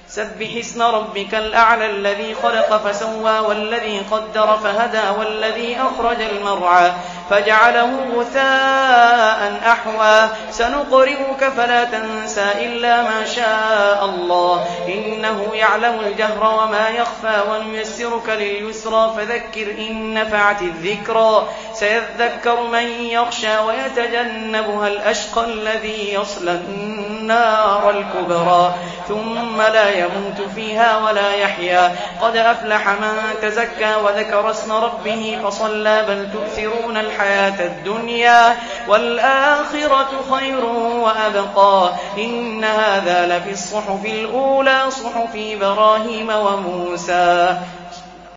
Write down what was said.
سبح اسم ربك الأعلى الذي خلق فسوى والذي قدر فهدى والذي أخرج المرعى فجعله غثاء أحوى سنقرئك فلا تنسى إلا ما شاء الله إنه يعلم الجهر وما يخفى ونيسرك لليسرى فذكر إن نفعت الذكرى سيذكر من يخشى ويتجنبها الأشقى الذي يصلى النار الكبرى ثم لا يموت فيها ولا يحيا قد أفلح من تزكى وذكر اسم ربه فصلى بل تؤثرون الحياة الدنيا والآخرة خير وأبقى إن هذا لفي الصحف الأولى صحف إبراهيم وموسى